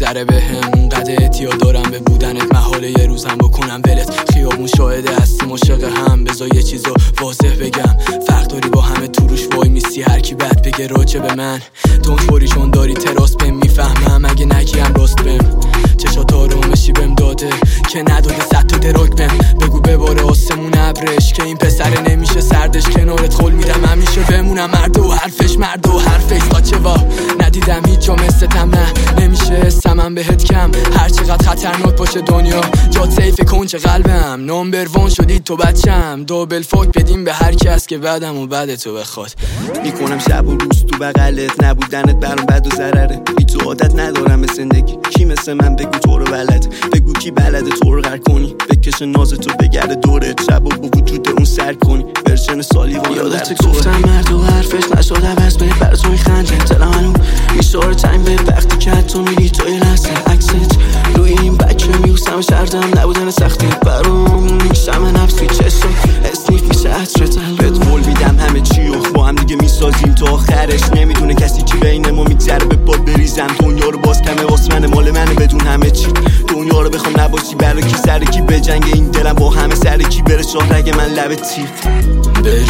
میگذره بهم اونقدر اعتیاد دارم به بودنت، محاله یه روزم بکنم ولت. خیابون شاهده هستیم عاشق هم، بذار یه چیزو واضح بگم، فرق داری با همه تو روش وای میسی، هر کی بد بگه راجع به من تونطوری چون داری تراس بهم میفهمم، اگه نگیم راست بهم چشات آرامشی بهم داده که نداده 100 تا دراگ بهم. بگو بباره آسمون ابرش که این پسر نمیشه سردش، کنارت خول میدم همیشه بمونم، مرد و حرفش مرد و حرفش باچه وا ندیدم هیچ جا مثلتم، نه نمیشه حسمم بهت کم، هر چقدر خطرناک باشه دنیا جات سیف کنج قلبم، نمبر وان شدی تو بچم، دوبل فوک بدیم به هر کس که بعدم و بعد تو بخواد. میکنم شب و روز تو بغلت، نبودنت برام بد و ضرره، بی تو عادت ندارم به زندگی، کی مثل من بگو تو رو بلد، بگو کی بلده تو رو غر کنی، بکش ناز تو بگرده دورت، شب و با وجود اون سر کنی، ورژن سالیوان یادت گفتم مرد و حرفش نشد عوض به بر تو میخنده، دلم هنو میشاره تنگ به وقتی که حتی میری تو یه لحظه عکست روی این بکه میوسم شردم، نبودن سختی برام میشم نفسی چشم اسنیف میشه عطرت، بهت قول میدم همه چی و با هم دیگه میسازیم تا آخرش، نمیدونه کسی چی بین ما میگذره به باد بریزم، دنیا رو باز کمه واسه منه مال منه بدون همه چی، دنیا رو بخوام نباشی برا کی سر کی به جنگ این دلم با همه سر کی بره شاه رگ من لب تیغ.